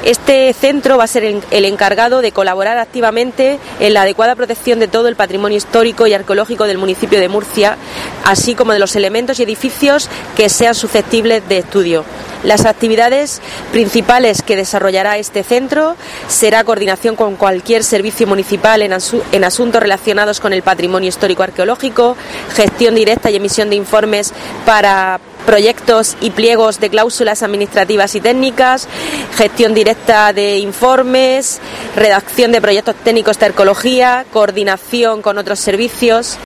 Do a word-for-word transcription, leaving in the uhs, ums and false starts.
Este centro va a ser el encargado de colaborar activamente en la adecuada protección de todo el patrimonio histórico y arqueológico del municipio de Murcia, así como de los elementos y edificios que sean susceptibles de estudio. Las actividades principales que desarrollará este centro será coordinación con cualquier servicio municipal en, asu- en asuntos relacionados con el patrimonio histórico arqueológico, gestión directa y emisión de informes para proyectos y pliegos de cláusulas administrativas y técnicas, gestión directa de informes, redacción de proyectos técnicos de arqueología, coordinación con otros servicios.